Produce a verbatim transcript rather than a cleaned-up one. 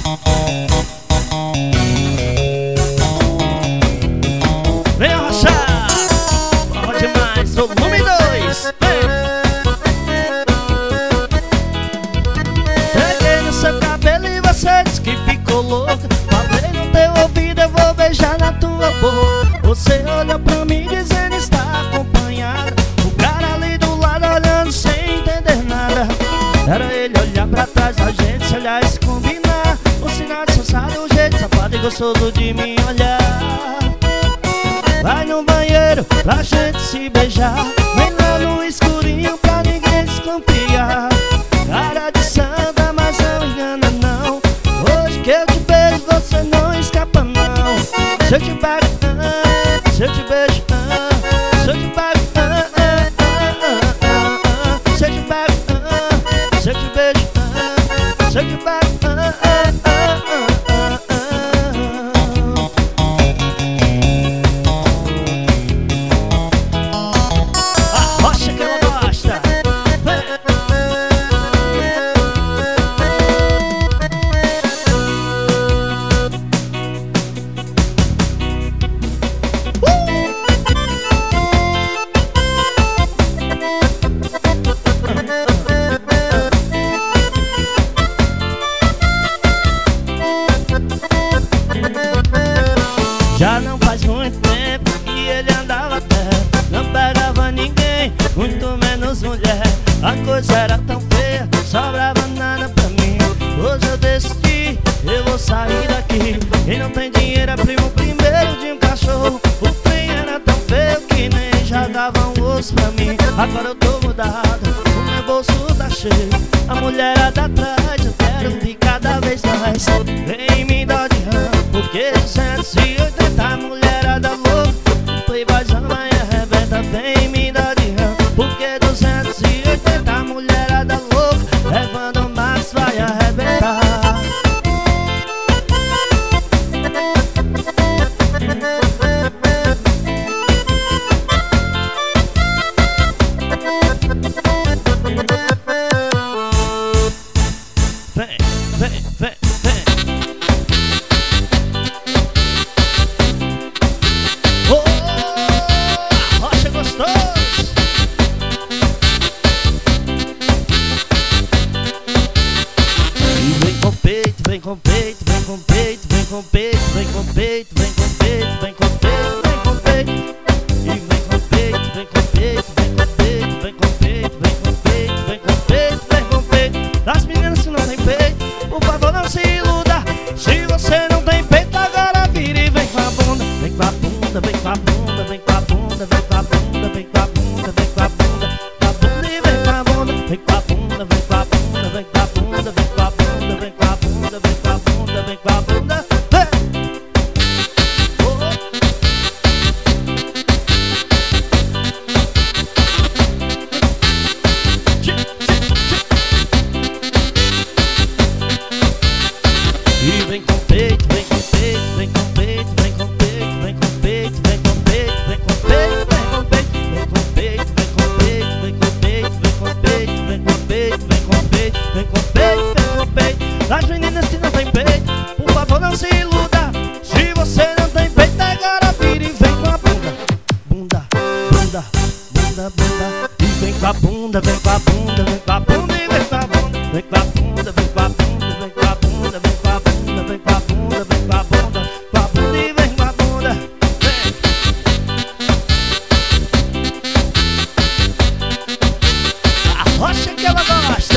Vem arrochar, forró demais, volume dois. Peguei no seu cabelo e você disse que ficou louca. Falei no teu ouvido, eu vou beijar na tua boca. Você olhou pra mim dizendo está acompanhada. O cara ali do lado olhando sem entender nada. Era ele olhar pra trás da gente, se olhar e se combinar. O sinal de safado, um jeito safado e gostoso de me olhar. Vai no banheiro pra gente se beijar. Vem lá no escurinho pra ninguém desconfiar. Cara de santa, mas não engana não. Hoje que eu te beijo você não escapa não. Se eu te pego, ah, se eu te beijo, ah, se eu te pego, ah, ah, ah, ah, ah, se eu te pego, ah, se eu te beijo, ah, se eu te pego, ah, ah, ah, ah, ah. Já não faz muito tempo que ele andava a pé. Não pegava ninguém, muito menos mulher. A coisa era tão feia, sobrava nada pra mim. Hoje eu decidi, eu vou sair daqui. Quem não tem dinheiro é primo primeiro de um cachorro. O trem era tão feio que nem jogava um osso pra mim. Agora eu tô mudado, o meu bolso tá cheio. A mulherada atrás, eu quero vir cada vez mais. Vem me dar de ramo, porque duzentos e oitenta a mulherada louca. Playboyzão vai arrebenta, vem me dar de ramo, porque duzentos e oitenta a mulherada louca. Levando o Max vai arrebentar. Vem, vem, vem, vem. Oh, rocha gostoso. E vem com peito, vem com peito, vem com peito, vem com peito, vem com peito, vem com peito, vem com peito, vem com peito. E vem com peito, vem com peito, vem com peito, vem com peito, vem com peito, vem com peito, vem com peito. Das meninas que não tem peito, por favor não se iluda. Se você não tem peito, agora vira e vem com a bunda. Vem com a bunda, vem com a bunda, vem com a bunda, vem com a bunda, vem com a bunda, vem com a bunda, com a bunda e vem com a bunda. Vem com a bunda, vem com a bunda, vem com a bunda, vem com a bunda, vem com a bunda, vem com a bunda, vem com a bunda. E vem com peito, vem com peito, vem com peito, vem com peito, vem com peito, vem com peito, vem com peito, vem com peito, vem com peito, vem com peito, vem com peito, vem com peito, vem com peito, vem com peito, vem com peito, vem com peito. As meninas que não tem peito, por favor não se iluda. Se você não tem peito, agora vira e vem com a bunda, bunda, bunda, bunda, bunda. E vem com a bunda, vem com a bunda, vem com a bunda e vem com a bunda, vem com a bunda, vem com a bunda, vem com a bunda, vem com a bunda, vem com a bunda, vem com a bunda, com a bunda e vem com a bunda. Vem. A rocha que ela gosta.